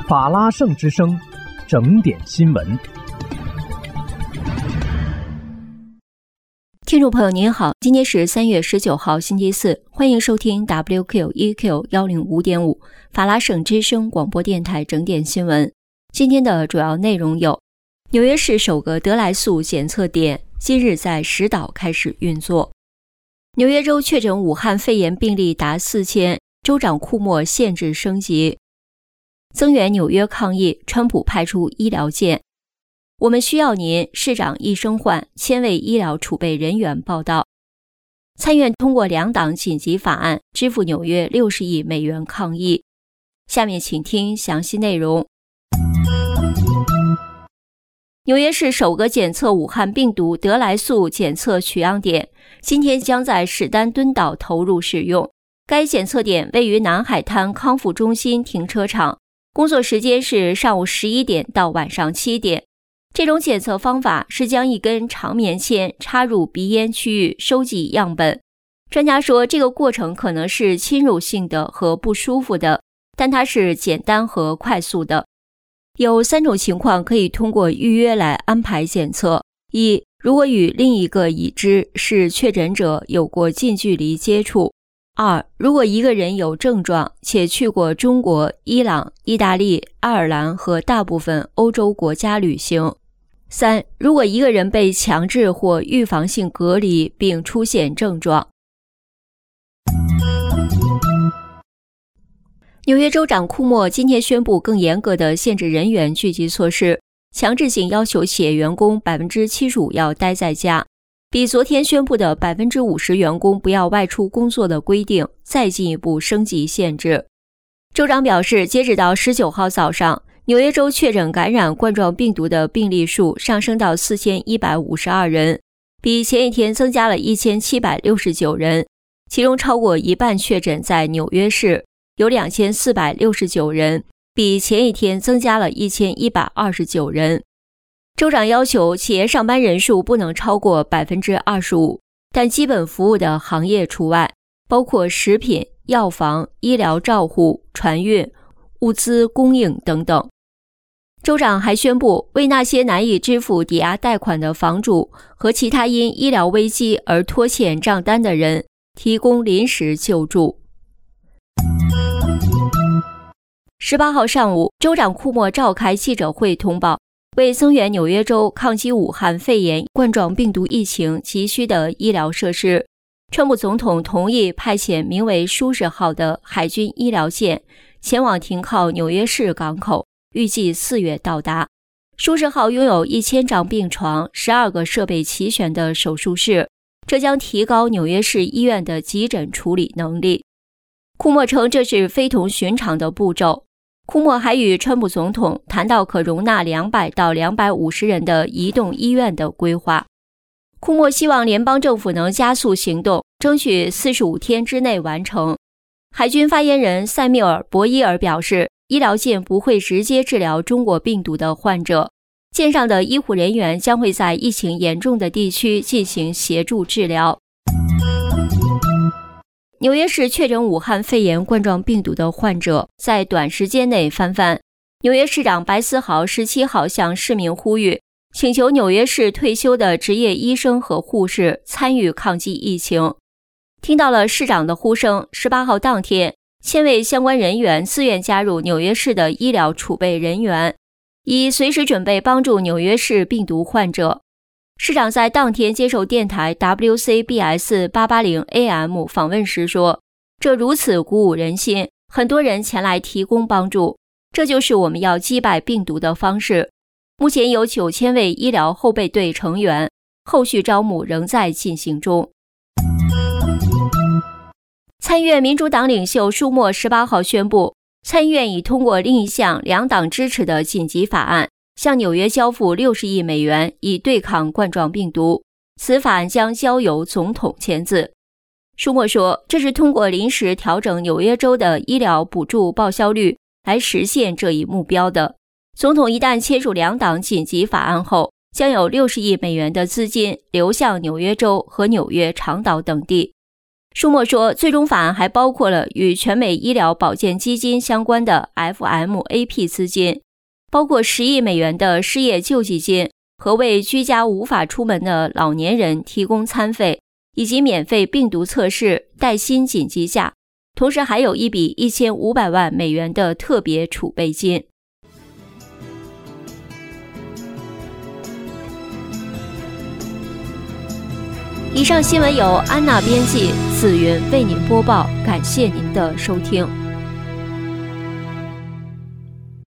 法拉盛之声，整点新闻。 听众朋友您好，今天是3月19号星期四，欢迎收听 WQ1Q105.5 法拉盛之声广播电台整点新闻。今天的主要内容有：纽约市首个得来速检测点今日在10岛开始运作；纽约州确诊武汉肺炎病例达4000，州长库莫限制升级；增援纽约抗疫，川普派出医疗舰。我们需要您，市长一声唤，1000位医疗储备人员报到。参院通过2党紧急法案，支付纽约60亿美元抗疫。下面请听详细内容。纽约市首个检测武汉病毒得来速检测取样点今天将在史丹敦岛投入使用。该检测点位于南海滩康复中心停车场，工作时间是上午11点到晚上7点。这种检测方法是将一根长棉签插入鼻咽区域收集样本。专家说，这个过程可能是侵入性的和不舒服的，但它是简单和快速的。有3种情况可以通过预约来安排检测：一、如果与另一个已知是确诊者有过近距离接触；二、如果一个人有症状且去过中国、伊朗、意大利、爱尔兰和大部分欧洲国家旅行；三、如果一个人被强制或预防性隔离并出现症状。纽约州长库莫今天宣布更严格的限制人员聚集措施，强制性要求企业员工 75% 要待在家，比昨天宣布的 50% 员工不要外出工作的规定再进一步升级限制。州长表示，截止到19号早上，纽约州确诊感染冠状病毒的病例数上升到4152人，比前一天增加了1769人，其中超过一半确诊在纽约市，有2469人，比前一天增加了1129人。州长要求企业上班人数不能超过 25%， 但基本服务的行业除外，包括食品、药房、医疗照护、船运、物资供应等等。州长还宣布，为那些难以支付抵押贷款的房主和其他因医疗危机而拖欠账单的人提供临时救助。18号上午，州长库莫召开记者会通报，为增援纽约州抗击武汉肺炎冠状病毒疫情急需的医疗设施，川普总统同意派遣名为舒适号的海军医疗舰前往停靠纽约市港口，预计4月到达。舒适号拥有1000张病床、12个设备齐全的手术室，这将提高纽约市医院的急诊处理能力。库莫称这是非同寻常的步骤。库莫还与川普总统谈到可容纳200到250人的移动医院的规划。库莫希望联邦政府能加速行动，争取45天之内完成。海军发言人塞缪尔·博伊尔表示，医疗舰不会直接治疗中国病毒的患者，舰上的医护人员将会在疫情严重的地区进行协助治疗。纽约市确诊武汉肺炎冠状病毒的患者在短时间内翻番。纽约市长白思豪17号向市民呼吁，请求纽约市退休的职业医生和护士参与抗击疫情。听到了市长的呼声，18号当天，1000位相关人员自愿加入纽约市的医疗储备人员，以随时准备帮助纽约市病毒患者。市长在当天接受电台 WCBS 880 AM 访问时说，这如此鼓舞人心，很多人前来提供帮助，这就是我们要击败病毒的方式。目前有9000位医疗后备队成员，后续招募仍在进行中。参议院民主党领袖舒默18号宣布，参议院已通过另一项2党支持的紧急法案，向纽约交付60亿美元以对抗冠状病毒。此法案将交由总统签字。舒默说，这是通过临时调整纽约州的医疗补助报销率来实现这一目标的。总统一旦签署2党紧急法案后，将有60亿美元的资金流向纽约州和纽约长岛等地。 舒默说，最终法案还包括了与全美医疗保健基金相关的 FMAP 资金，包括10亿美元的失业救济金和为居家无法出门的老年人提供餐费，以及免费病毒测试、带薪紧急假，同时还有一笔1500万美元的特别储备金。以上新闻由安娜编辑，紫云为您播报，感谢您的收听。